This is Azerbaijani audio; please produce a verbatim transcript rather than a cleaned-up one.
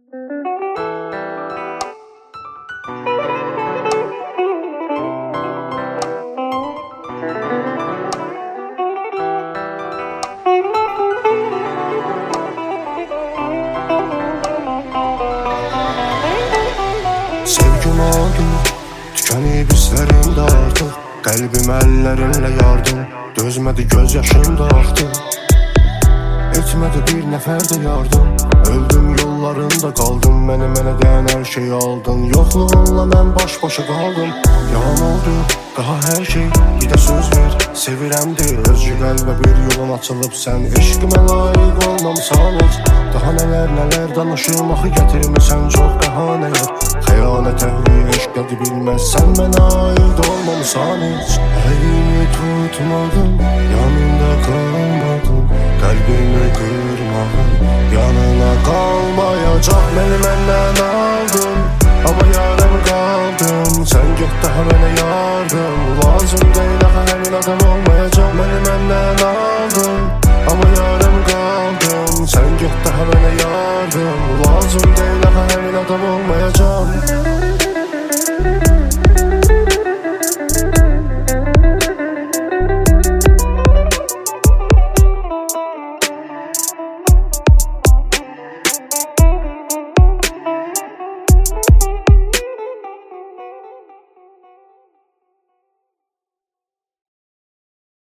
Sevgim oldu, tükenib hislerim de artık. Kalbim ellerinle yardım, dözmedi gözyaşım da aktı. Etmedi bir nefer de yardım, öldüm yollarında kaldım. Məni mənə deyən her şeyi aldın, yokluğunla mən baş başa kaldım. Yalan oldu daha her şey, bir de söz ver, sevirəm deyil. Özcü qəlbə bir yolun açılıb, sən eşqimə layiq olmamısan heç. Daha neler neler danışım, axı gətirmisən çox bəhanələr. Xəyanətə eşq adı bilməz, sən mənə aid olmamısan heç. Əlimi tutmadım, yanında qalmadım, kalbimi kırmadım, yanına kalmayacak. Beni məndən aldın, ama yarım kaldım. Sen get daha mənə yardım, lazım değil, daha həmin adam olmayacak. Beni məndən aldın, ama yarım